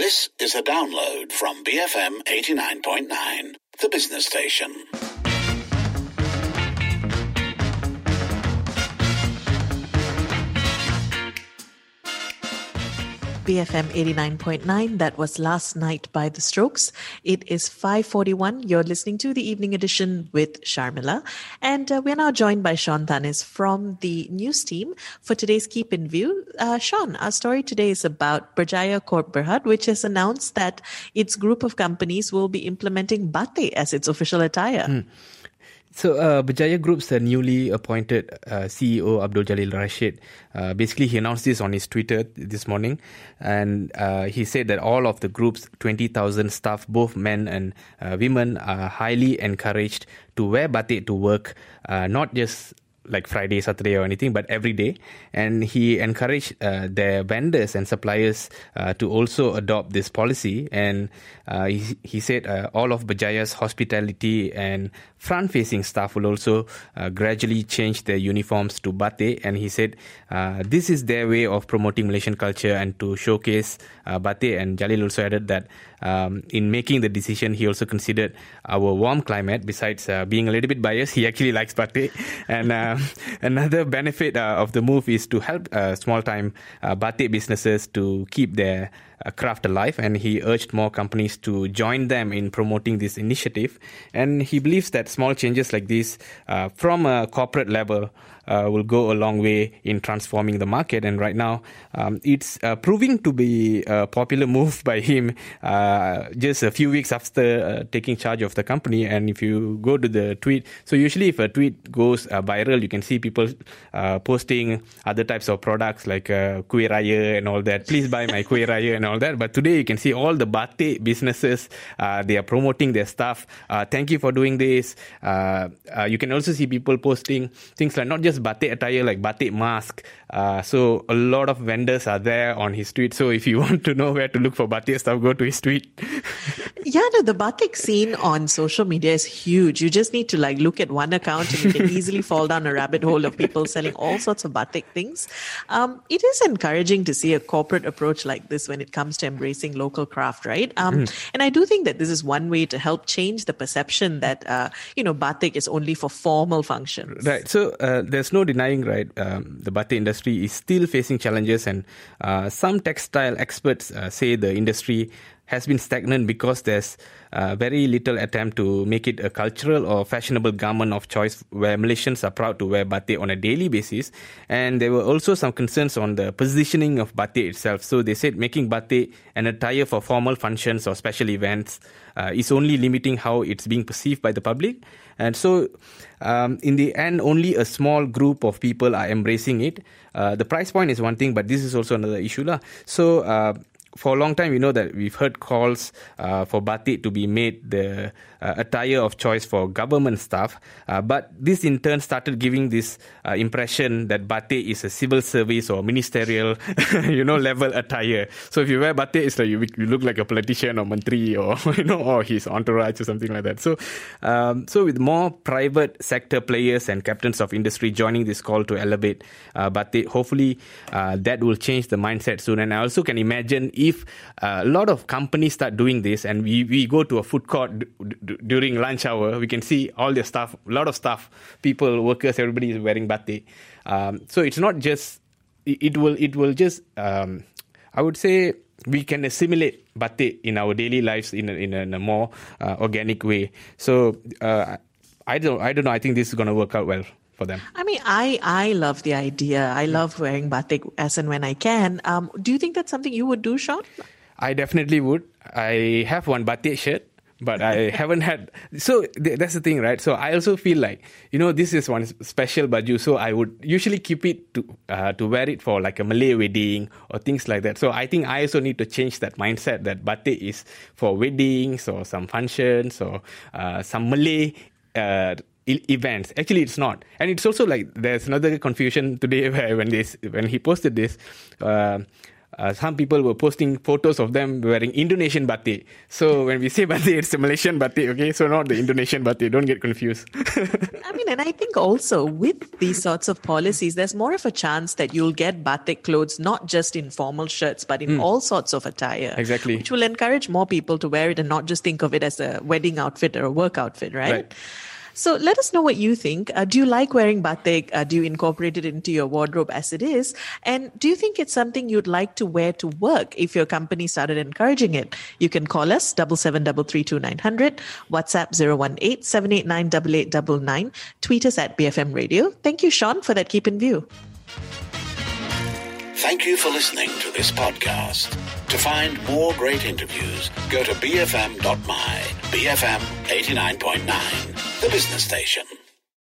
This is a download from BFM 89.9, the business station. BFM 89.9, that was Last Night by The Strokes. It is 5:41. You're listening to the evening edition with Sharmila. And we're now joined by Sean Thanis from the news team for today's Keep in View. Sean, our story today is about Berjaya Corp Berhad, which has announced that its group of companies will be implementing batik as its official attire. So, Berjaya Group's newly appointed CEO, Abdul Jalil Rashid, basically he announced this on his Twitter this morning. And he said that all of the group's 20,000 staff, both men and women, are highly encouraged to wear batik to work, not just like Friday, Saturday or anything, but every day. And he encouraged their vendors and suppliers to also adopt this policy. And he said all of Berjaya's hospitality and front-facing staff will also gradually change their uniforms to batik. And he said this is their way of promoting Malaysian culture and to showcase batik. And Jalil also added that in making the decision, he also considered our warm climate. Besides being a little bit biased, he actually likes batik. And another benefit of the move is to help small-time batik businesses to keep their craft alive, and he urged more companies to join them in promoting this initiative. And he believes that small changes like this from a corporate level will go a long way in transforming the market. And right now, it's proving to be a popular move by him just a few weeks after taking charge of the company. And if you go to the tweet, so usually if a tweet goes viral, you can see people posting other types of products like Kueh Raya and all that. Please buy my Kueh Raya and all that. But today you can see all the batik businesses, they are promoting their stuff. Thank you for doing this. You can also see people posting things like not just batik attire, like batik mask. So a lot of vendors are there on his tweet. So if you want to know where to look for batik stuff, go to his tweet. Yeah, no, the batik scene on social media is huge. You just need to look at one account and you can easily fall down a rabbit hole of people selling all sorts of batik things. It is encouraging to see a corporate approach like this when it comes to embracing local craft, right? And I do think that this is one way to help change the perception that, batik is only for formal functions. Right. So there's no denying, right, the batik industry is still facing challenges, and some textile experts say the industry has been stagnant because there's very little attempt to make it a cultural or fashionable garment of choice where Malaysians are proud to wear batik on a daily basis. And there were also some concerns on the positioning of batik itself. So they said making batik an attire for formal functions or special events is only limiting how it's being perceived by the public. And so in the end, only a small group of people are embracing it. The price point is one thing, but this is also another issue. So for a long time, we know that we've heard calls for batik to be made the attire of choice for government staff. But this in turn started giving this impression that batik is a civil service or ministerial, level attire. So if you wear batik, it's like you look like a politician or mantri or, or his entourage or something like that. So, so with more private sector players and captains of industry joining this call to elevate batik, hopefully that will change the mindset soon. And I also can imagine if a lot of companies start doing this and we go to a food court during lunch hour, we can see all their staff, a lot of staff, people, workers, everybody is wearing batik. So it's not just, it will just, I would say we can assimilate batik in our daily lives in a more organic way. So I don't know, I think this is going to work out well for them. I mean, I love the idea. I love wearing batik as and when I can. Do you think that's something you would do, Sean? I definitely would. I have one batik shirt, but I haven't had. So that's the thing, right? So I also feel like, this is one special baju. So I would usually keep it to wear it for like a Malay wedding or things like that. So I think I also need to change that mindset that batik is for weddings or some functions or some Malay events. Actually, it's not. And it's also like there's another confusion today where when he posted this, some people were posting photos of them wearing Indonesian batik. So when we say batik, it's a Malaysian batik, okay? So not the Indonesian batik. Don't get confused. I mean, and I think also with these sorts of policies, there's more of a chance that you'll get batik clothes, not just in formal shirts, but in all sorts of attire. Exactly. Which will encourage more people to wear it and not just think of it as a wedding outfit or a work outfit, right? So let us know what you think. Do you like wearing batik? Do you incorporate it into your wardrobe as it is? And do you think it's something you'd like to wear to work if your company started encouraging it? You can call us 77332900, WhatsApp 018-789-8899, tweet us at BFM Radio. Thank you, Sean, for that Keep in View. Thank you for listening to this podcast. To find more great interviews, go to bfm.my, BFM 89.9, the business station.